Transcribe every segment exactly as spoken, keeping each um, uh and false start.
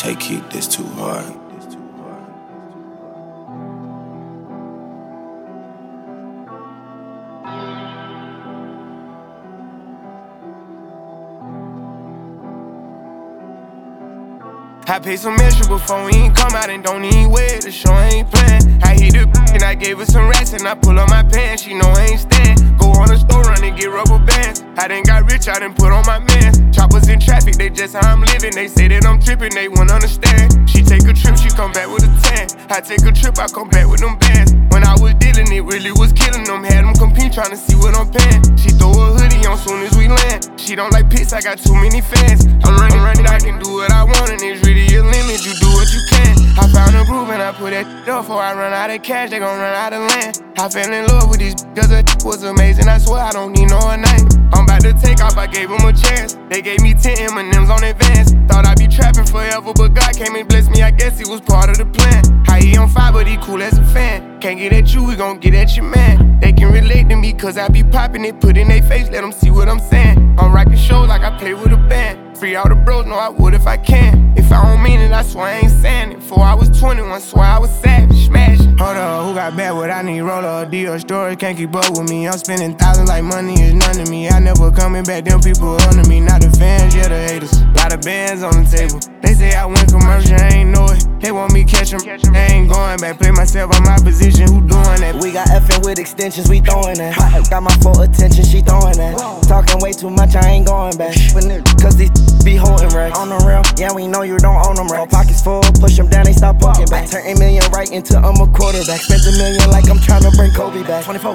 Take it, this too hard. I paid some extra before we ain't come out and don't even wear it. The show ain't playing. I hit the and I gave her some rats and I pull up my pants. She know I ain't stand. Go on the store run and get rubber bands. I done got rich, I done put on my mans. Choppers in traffic, they just how I'm living. They say that I'm tripping, they won't understand. She take a trip, she come back with a tan. I take a trip, I come back with them bands. When I was dealing, it really was killing them. Had them compete, trying to see what I'm paying. She throw a hoodie on soon as we land. She don't like piss, I got too many fans. I'm running, running, I can do what I want, and it's really a limit. You do what you can. I found a groove and I put that up. Before I run out of cash, they gon' run out of land. I fell in love with this cause it was amazing. I swear I don't need no name. I'm about to take off, I gave them a chance. They gave me ten M and M's on advance. Thought I'd be trapping forever, but God came and blessed me. I guess it was part of the plan. How he on fire, but he cool as a fan. Can't get at you, we gon' get at your man. They can relate to me cause I be popping it. Put in they face, let them see what I'm saying. I'm rocking shows like I play with a band. Free all the bros, know I would if I can. If I don't mean it, I swear I ain't saying it. Before I was twenty-one, swear I was savage, smashing. Hold up, who got bad? What I need? Roller or deal storage, can't keep up with me. I'm spending thousands like money is none to me. I never coming back, them people under me. Not the fans, yeah, the haters. Lot of bands on the table. They say I went commercial, I ain't know it. They want me catch them, I ain't going back. Play myself on my position, who doing that? We got effing with extensions, we throwing that. Got my full attention, she throwing that. Talking way too much, I ain't going back. Cause these be holding racks. On the real, yeah, we know you don't own them racks. Pockets full, push them down, they stop poking back. Turn a million right into I'm a quarterback. Spent a million like I'm trying to bring Kobe back. twenty-four.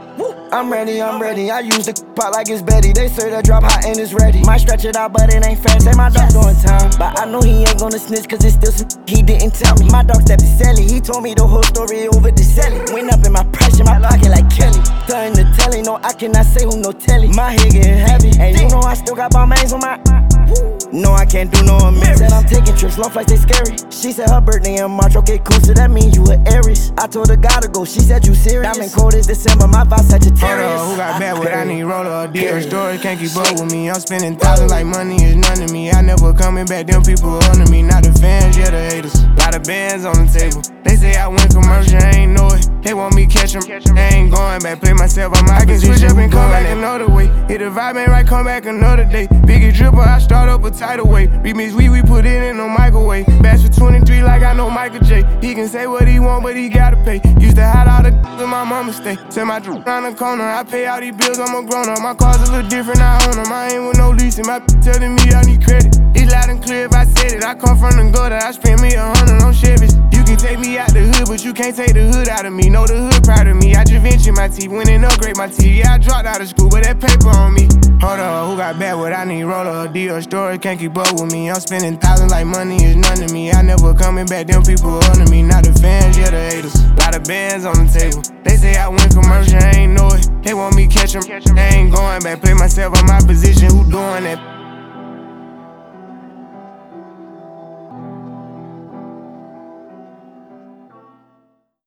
I'm ready, I'm ready. I use the pot like it's Betty. They say that drop hot and it's ready. Might stretch it out, but it ain't fast. Say my dog doing time, but I know he ain't gonna snitch cause it's still some he didn't tell me. My dog stepped to Sally. He told me the whole story over the celly. Went up in my pressure, my pocket like Kelly. Starting to telly, no, I cannot say who no telly. My head getting heavy, and you know I still got Balmains on my. No, I can't do no amends. Said I'm taking trips, long flights, they scary. She said her birthday in March, okay, cool, so that means you a Aries. I told her gotta go, she said you serious. Diamond cold as December, my vibe Sagittarius. Hold up, who got bad? What I need? Roller or deal storage, can't keep up with me. I'm spending thousands like money is none to me. I never coming back, them people under me. Not the fans, yeah, the haters. Lot of bands on the table. They say I went commercial, I ain't know it. They want me catch them, I ain't going back. Play myself on my position, switch up and come back another way. Hit the vibe ain't right, come back another day. Biggest dripper, I start up a tidal way. Remix we, we put it in no microwave. Bash for twenty-three like I know Michael J. He can say what he want, but he gotta pay. Used to hide all the d- in my mama stay. Send my drip round the corner, I pay all these bills, I'm a grown up. My cars a little different, I own them. I ain't with no leasing, my p- telling me I need credit. It's loud and clear if I said it. I come from the gutter, I spend me a hundred on Chevys. You can take me out the hood, but you can't take the hood out of me. Know the hood proud of me. I just ventured my teeth, went and upgrade my teeth. Yeah, I dropped out of school, but that paper on me. Hold up, who got bad? What I need? Roller or deal storage, can't keep up with me. I'm spending thousands like money is none to me. I never coming back, them people under me. Not the fans, yeah, the haters. Lot of bands on the table. They say I went commercial, I ain't know it. They want me catch them, I ain't going back. Play myself on my position, who doing that?